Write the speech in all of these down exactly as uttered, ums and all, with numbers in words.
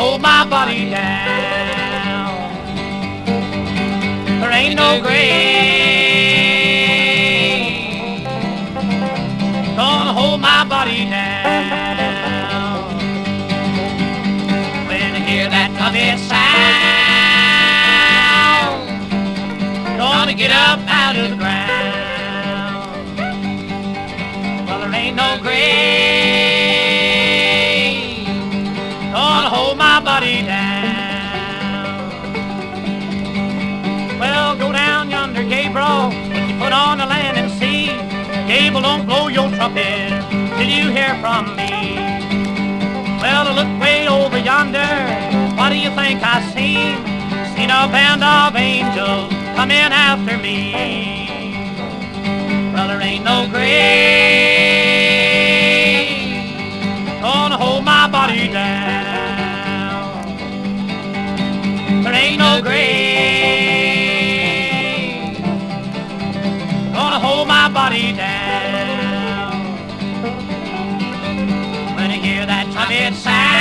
hold my body down. There ain't no grave gonna hold my body down. When I hear that trumpet sound, gonna get up out of the ground. Well, there ain't no grave gonna hold my body down. Well, go down yonder, Gabriel, when you put on the land and sea. Gabriel, don't blow your trumpet till you hear from me. Well, I look way over yonder, what do you think I seen? Seen a band of angels coming after me. Well, there ain't no grave gonna hold my body down. There ain't no grave gonna hold my body down. When I hear that trumpet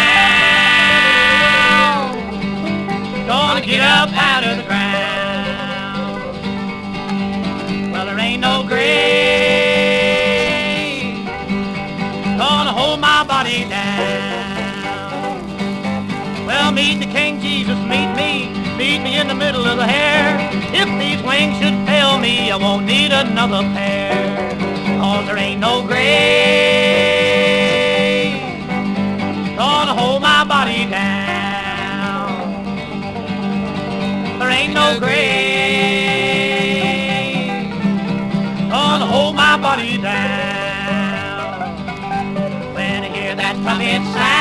sound, gonna get up out of the ground. Well, there ain't no grave gonna hold my body down. Well, meet the King Jesus, meet me, meet me in the middle of the hair. If these wings should fail me, I won't need another pair. Cause there ain't no grave gonna hold my body down. There ain't no grave gonna hold my body down. When I hear that trumpet sound,